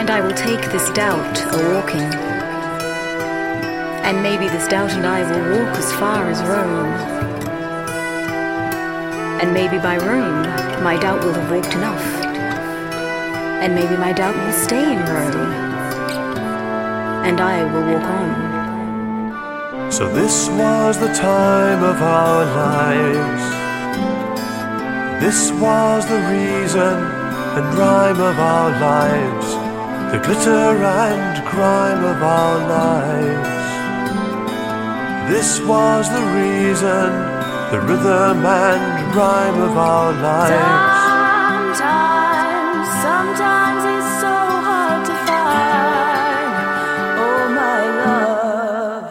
And I will take this doubt a-walking, and maybe this doubt and I will walk as far as Rome. And maybe by Rome my doubt will have walked enough, and maybe my doubt will stay in Rome, and I will walk on. So this was the time of our lives. This was the reason and rhyme of our lives, the glitter and grime of our lives. This was the reason, the rhythm and rhyme of our lives. Sometimes it's so hard to find, oh my love.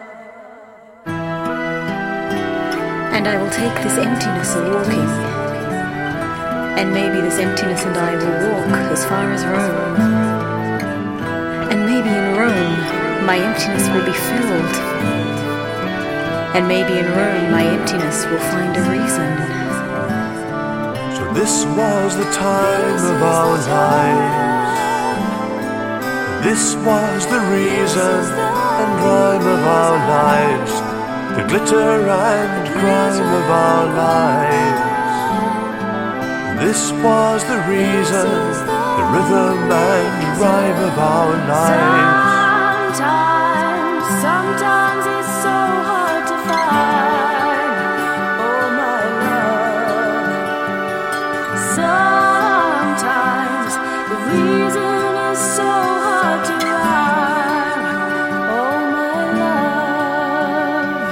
And I will take this emptiness a-walking, and maybe this emptiness and I will walk as far as Rome. And maybe in Rome my emptiness will be filled, and maybe in Rome my emptiness will find a reason. So this was the time of our lives. This was the reason and rhyme of our lives, the glitter and grime of our lives. This was the reason, the rhythm and rhyme of our lives. Sometimes it's so hard to find, oh my love. Sometimes the reason is so hard to rhyme, oh my love.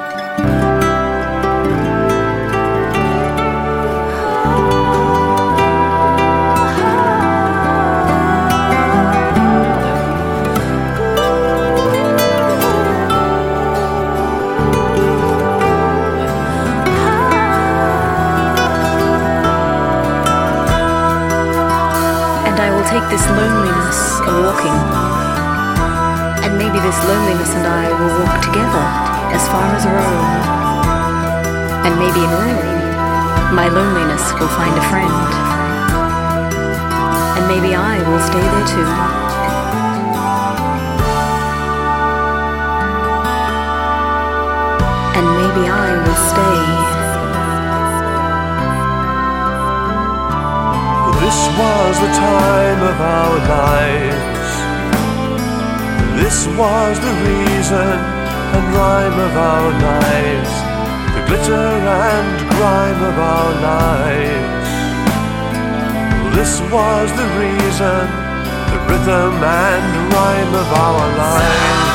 Take this loneliness a-walking, and maybe this loneliness and I will walk together as far as Rome. And maybe in Rome my loneliness will find a friend, and maybe I will stay there too. And maybe I will stay. This was the time of our lives. This was the reason and rhyme of our lives, the glitter and grime of our lives. This was the reason, the rhythm and rhyme of our lives.